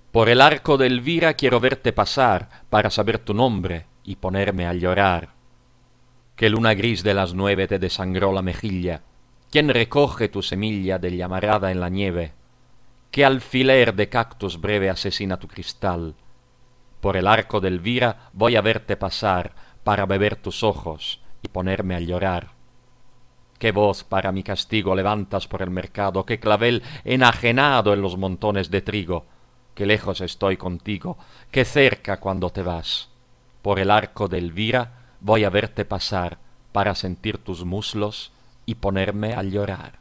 Por el arco de Elvira quiero verte pasar para saber tu nombre y ponerme a llorar. ¿Qué luna gris de las 9 te desangró la mejilla? ¿Quién recoge tu semilla de llamarada en la nieve? ¿Qué alfiler de cactus breve asesina tu cristal? Por el arco de Elvira voy a verte pasar para beber tus ojos y ponerme a llorar. ¿Qué voz para mi castigo levantas por el mercado? ¿Qué clavel enajenado en los montones de trigo? Qué lejos estoy contigo, qué cerca cuando te vas. Por el arco de Elvira voy a verte pasar para sentir tus muslos y ponerme a llorar.